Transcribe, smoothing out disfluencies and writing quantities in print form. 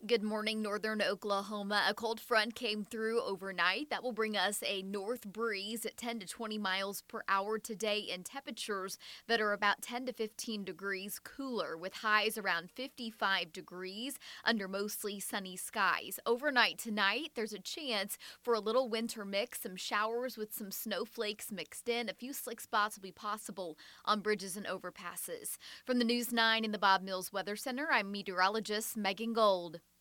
Good morning, northern Oklahoma. A cold front came through overnight. That will bring us a north breeze at 10 to 20 miles per hour today and temperatures that are about 10 to 15 degrees cooler with highs around 55 degrees under mostly sunny skies. Overnight tonight, there's a chance for a little winter mix, some showers with some snowflakes mixed in. A few slick spots will be possible on bridges and overpasses. From the News 9 in the Bob Mills Weather Center, I'm meteorologist Megan Gold.